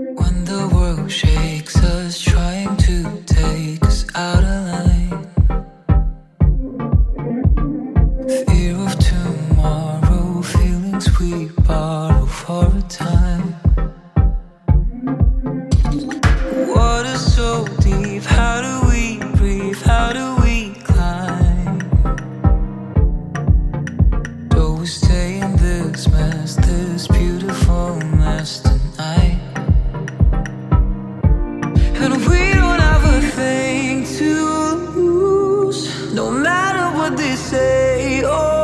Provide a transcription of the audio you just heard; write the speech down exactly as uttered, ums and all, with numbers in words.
When the world shakes us, trying to take us out of line. Fear of tomorrow, feelings we borrow for a time. Water so deep, how do we breathe? How do we climb? Do we stay in this mess, this beautiful mess tonight? And we don't have a thing to lose, no matter what they say. Oh,